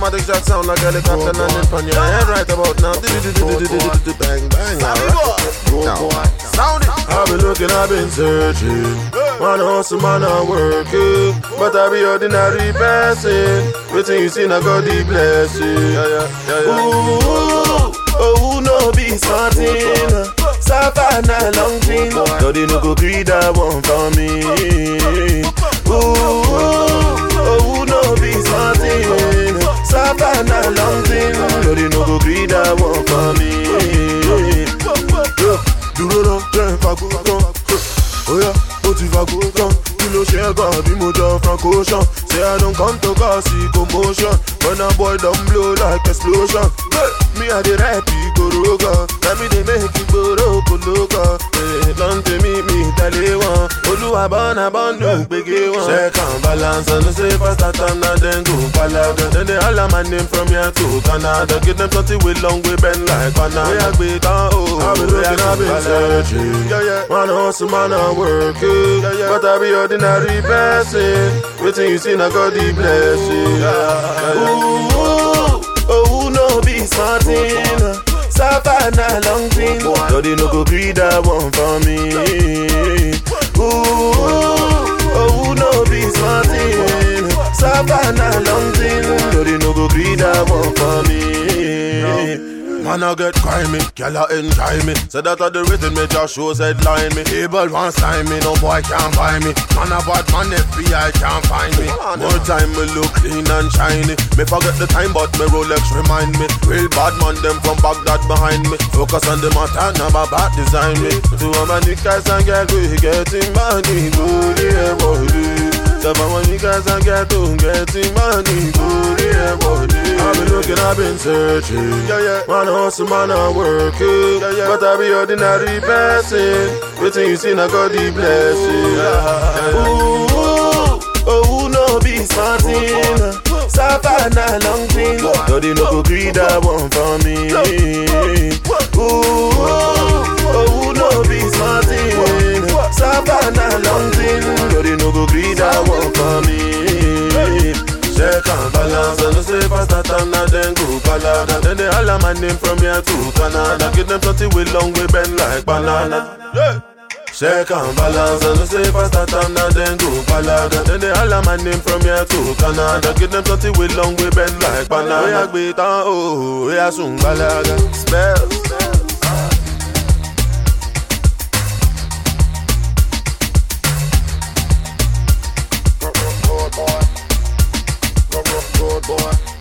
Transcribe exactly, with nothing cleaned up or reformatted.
automatic shot sound like helicopter landing on your head right about now. Bang, bang, alright. Sound it. I've been looking, I've been searching. Man hustle, man I working, but I be ordinary person. Waiting you see, I got the blessing. Yeah, yeah, yeah, yeah. Ooh, oh, no be smarting. Savannah long thing, so they no go greed that one for me. Ooh, oh, no be smarting. Savannah long thing, so they no go greed that one for me. Do it up, then fuck it up. Oh yeah, but if I go down, you know she ain't got be more down from caution. Say I don't come to cause see commotion. When a boy don't blow like explosion. Hey, me a the rap, go roga. Let me they make it go roga, loca. Hey, long to me, me tell you one. Oluwa bona bona, big one. Check and balance and say fast that and then go palaga. Then they all a man name from here to Canada. Give them something with long way bend like banana. We a big oh, I've been looking, I've been searching. Yeah, yeah. Man hustle, man I working, yeah, yeah. But I be ordinary person. Waiting you see, I got the blessing. Yeah. Ooh, oh, no be smarting. Savannah long thing, so they no go greed that one for me. Ooh, oh, no be smarting. Savannah long thing, so they no go greed that one for me. Man I get crimey, girl I enjoy me. Say that at the rhythm me just shows headline me. Able one sign me, no boy can't buy me. Man a bad man, F B I can't find me. More time me look clean and shiny. Me forget the time but me Rolex remind me. Real bad man them from Baghdad behind me. Focus on the matter, never bad design me. To all my niggas and girls we getting money, good yeah boy. So for my niggas and get to getting money, good yeah boy. I've been looking, I've been searching. Yeah, yeah. Man hustle, man I working, yeah, yeah. But I be ordinary person. Waiting you see, I got the blessing. Yeah, yeah. Ooh, oh, no be smarting. Savannah long thing, so they no go greed that one for me. Ooh, oh, no be smarting. Savannah long thing, so they no go greed that one for me. Check and balance and say fast that and then go palaga. Then they all a man name from here to Canada. Give them something with long way bend like banana. Yeah. Check and balance and say fast that and then go palaga. Then they all a man name from here to Canada. Give them something with long way bend like banana. We a beat and oh, we a soon balaga. Spell. Boy.